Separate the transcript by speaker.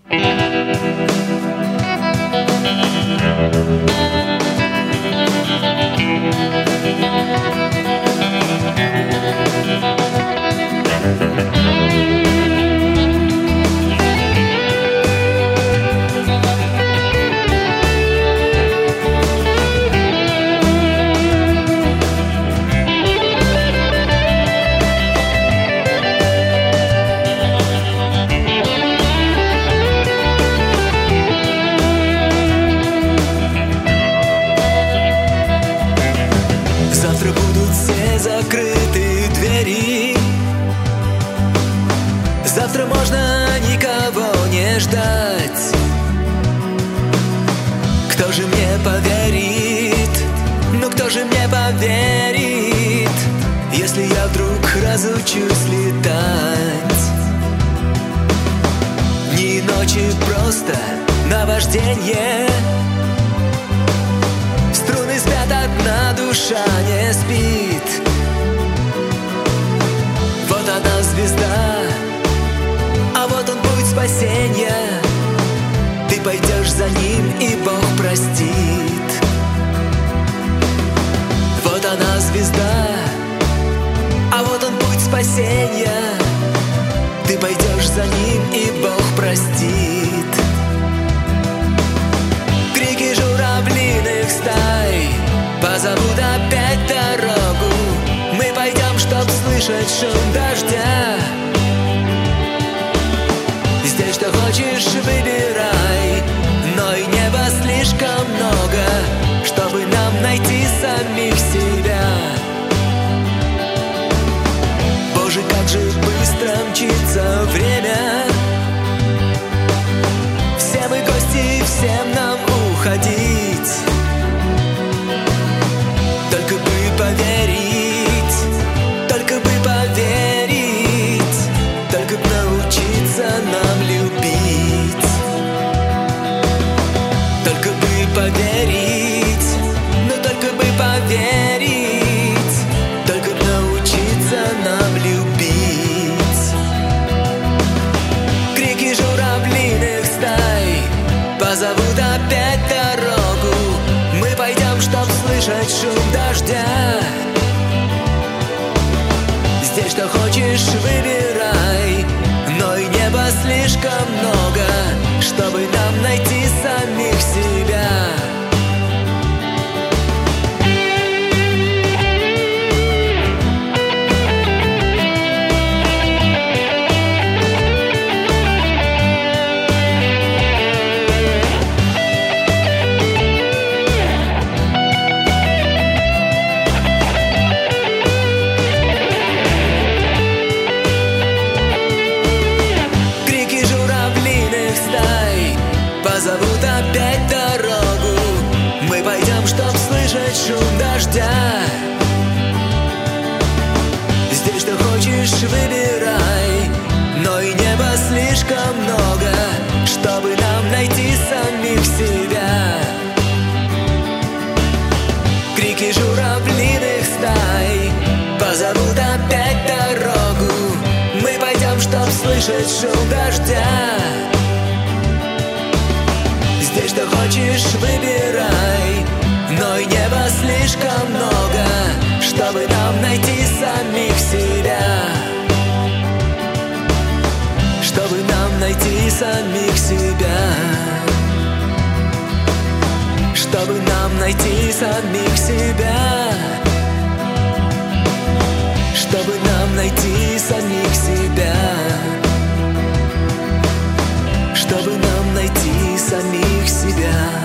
Speaker 1: Завтра будут все закрыты двери. Завтра можно никого не ждать. Кто же мне поверит? Ну кто же мне поверит, если я вдруг разучусь летать? Дни и ночи просто наваждение. Струны спят, одна душа не спит. Вот она звезда, а вот он путь спасения. Ты пойдешь за ним, и Бог простит. Вот она звезда, а вот он путь спасения. Ты пойдешь за ним, и Бог простит. Крики журавлиных стай позовут опять дорогу. Мы пойдем, чтоб слышать шум дождя. Здесь что хочешь выбирай, но и неба слишком много, чтобы нам найти самих себя. Боже, как же быстро мчится время. Все мы гости, всем нам уходить. Только бы поверить, только бы поверить, только бы научиться нам любить. Только бы поверить, но только бы поверить, только бы научиться нам любить. Крики журавлиных стай позовут опять дорогу. Мы пойдем, чтоб слышать шум дождя. Здесь что хочешь выбирай, но и неба слишком много, чтобы нам найти самих себя. Позовут опять дорогу. Мы пойдем, чтоб слышать шум дождя. Здесь что хочешь выбирай, но и неба слишком много, чтобы нам найти самих себя. Крики журавлиных стай позовут опять дорогу. Мы пойдем, чтоб слышать шум дождя. Здесь что хочешь выбирай, но и неба слишком много, чтобы нам найти самих себя. Чтобы нам найти самих себя. Чтобы нам найти самих себя. Чтобы нам найти самих себя. Чтобы нам найти самих себя.